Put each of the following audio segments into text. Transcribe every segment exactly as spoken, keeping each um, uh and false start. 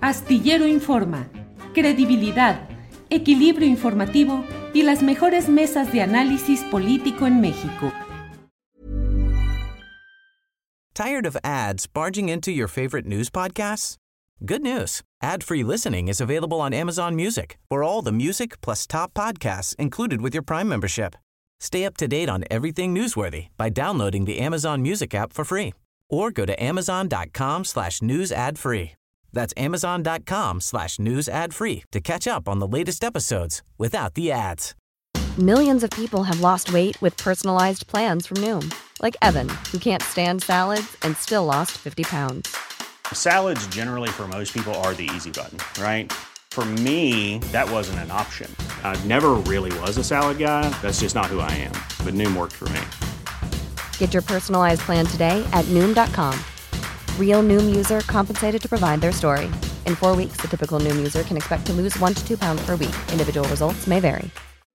Astillero Informa, credibilidad, equilibrio informativo y las mejores mesas de análisis político en México. Tired of ads barging into your favorite news podcasts? Good news. Ad-free listening is available on Amazon Music for all the music plus top podcasts included with your Prime membership. Stay up to date on everything newsworthy by downloading the Amazon Music app for free or go to amazon.com slash news ad free. That's amazon.com slash news ad free to catch up on the latest episodes without the ads. Millions of people have lost weight with personalized plans from Noom. Like Evan, who can't stand salads and still lost fifty pounds. Salads generally for most people are the easy button, right? For me, that wasn't an option. I never really was a salad guy. That's just not who I am. But Noom worked for me. Get your personalized plan today at Noom dot com. Real Noom user compensated to provide their story. In four weeks, the typical Noom user can expect to lose one to two pounds per week. Individual results may vary.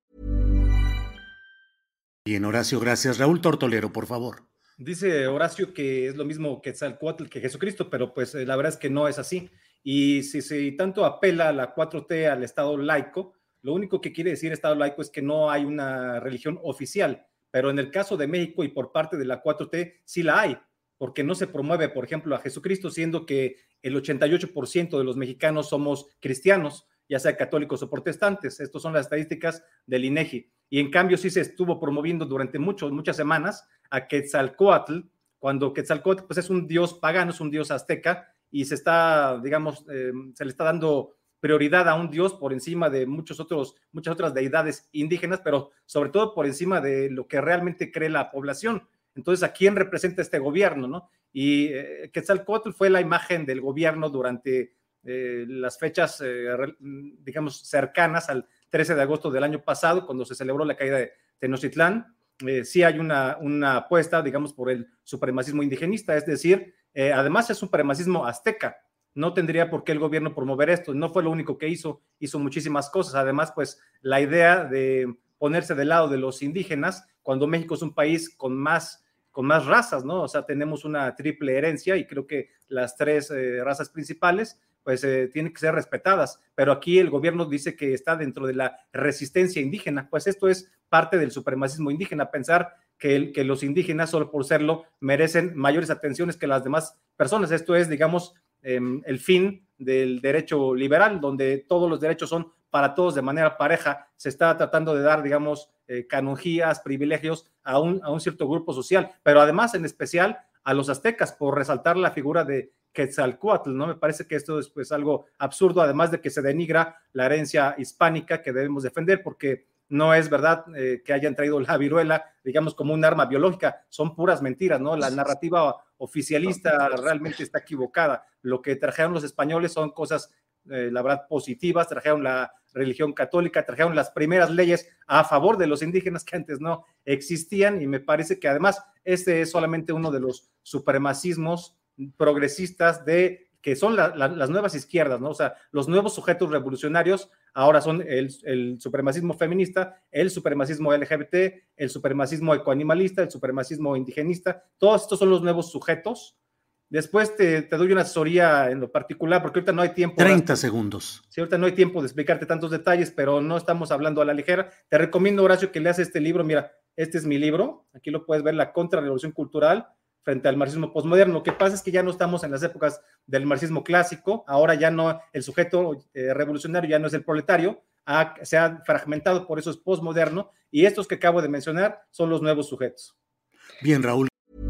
Bien, Horacio, gracias. Raúl Tortolero, por favor. Dice Horacio que es lo mismo Quetzalcóatl que Jesucristo, pero pues eh, la verdad es que no es así. Y si, si tanto apela a la cuatro T al Estado laico, lo único que quiere decir Estado laico es que no hay una religión oficial, pero en el caso de México y por parte de la cuatro T sí la hay, porque no se promueve, por ejemplo, a Jesucristo, siendo que el ochenta y ocho por ciento de los mexicanos somos cristianos, ya sea católicos o protestantes. Estas son las estadísticas del INEGI. Y en cambio sí se estuvo promoviendo durante mucho, muchas semanas a Quetzalcóatl, cuando Quetzalcóatl pues, es un dios pagano, es un dios azteca, y se está, digamos, eh, se le está dando prioridad a un dios por encima de muchos otros, muchas otras deidades indígenas, pero sobre todo por encima de lo que realmente cree la población. Entonces, ¿a quién representa este gobierno, no? Y eh, Quetzalcóatl fue la imagen del gobierno durante eh, las fechas, eh, digamos, cercanas al trece de agosto del año pasado, cuando se celebró la caída de Tenochtitlán. Eh, sí hay una, una apuesta, digamos, por el supremacismo indigenista, es decir, eh, además es un supremacismo azteca. No tendría por qué el gobierno promover esto, no fue lo único que hizo, hizo muchísimas cosas. Además, pues, la idea de ponerse del lado de los indígenas, cuando México es un país con más, con más razas, ¿no? O sea, tenemos una triple herencia y creo que las tres eh, razas principales pues eh, tienen que ser respetadas, pero aquí el gobierno dice que está dentro de la resistencia indígena. Pues esto es parte del supremacismo indígena, pensar que, el, que los indígenas, solo por serlo, merecen mayores atenciones que las demás personas. Esto es, digamos, eh, el fin del derecho liberal, donde todos los derechos son para todos de manera pareja. Se está tratando de dar, digamos, eh, canonjías, privilegios a un, a un cierto grupo social, pero además, en especial, a los aztecas, por resaltar la figura de Quetzalcóatl, ¿no? Me parece que esto es pues algo absurdo, además de que se denigra la herencia hispánica que debemos defender, porque no es verdad eh, que hayan traído la viruela, digamos, como un arma biológica, son puras mentiras, ¿no? La narrativa oficialista realmente está equivocada. Lo que trajeron los españoles son cosas, eh, la verdad, positivas, trajeron la religión católica, trajeron las primeras leyes a favor de los indígenas que antes no existían, y me parece que además este es solamente uno de los supremacismos progresistas de que son la, la, las nuevas izquierdas, ¿no? O sea, los nuevos sujetos revolucionarios ahora son el, el supremacismo feminista, el supremacismo L G B T, el supremacismo ecoanimalista, el supremacismo indigenista. Todos estos son los nuevos sujetos. Después te, te doy una asesoría en lo particular, porque ahorita no hay tiempo. treinta segundos. Sí, ahorita no hay tiempo de explicarte tantos detalles, pero no estamos hablando a la ligera. Te recomiendo, Horacio, que leas este libro. Mira, este es mi libro. Aquí lo puedes ver, La Contrarrevolución Cultural frente al marxismo postmoderno. Lo que pasa es que ya no estamos en las épocas del marxismo clásico. Ahora ya no, el sujeto eh, revolucionario ya no es el proletario, ha, se ha fragmentado, por eso es postmoderno, y estos que acabo de mencionar son los nuevos sujetos. Bien, Raúl.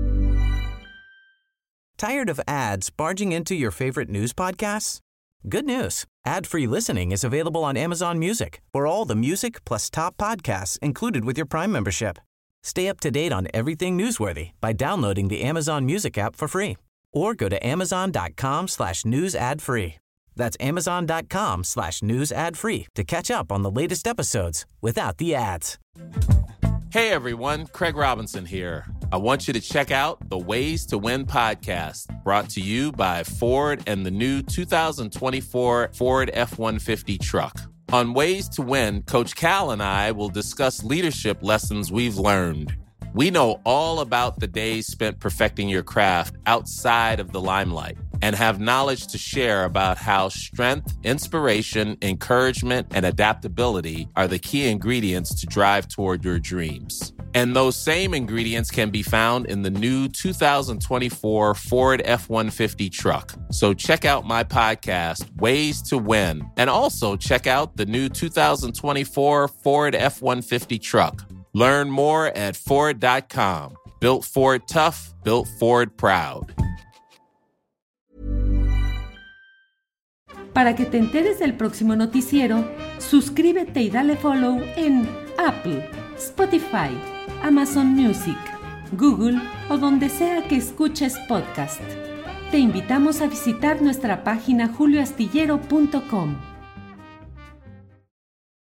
Tired of ads barging into your favorite news podcasts? Good news. Ad-free listening is available on Amazon Music for all the music plus top podcasts included with your Prime membership. Stay up to date on everything newsworthy by downloading the Amazon Music app for free or go to amazon.com slash news ad free. That's amazon.com slash news ad free to catch up on the latest episodes without the ads. Hey everyone, Craig Robinson here. I want you to check out the Ways to Win podcast, brought to you by Ford and the new two thousand twenty-four Ford F one fifty truck. On Ways to Win, Coach Cal and I will discuss leadership lessons we've learned. We know all about the days spent perfecting your craft outside of the limelight. and have knowledge to share about how strength, inspiration, encouragement, and adaptability are the key ingredients to drive toward your dreams. And those same ingredients can be found in the new two thousand twenty-four Ford F one fifty truck. So check out my podcast, Ways to Win, and also check out the new two thousand twenty-four Ford F one fifty truck. Learn more at Ford dot com. Built Ford tough, built Ford proud. Para que te enteres del próximo noticiero, suscríbete y dale follow en Apple, Spotify, Amazon Music, Google o donde sea que escuches podcast. Te invitamos a visitar nuestra página julio astillero punto com.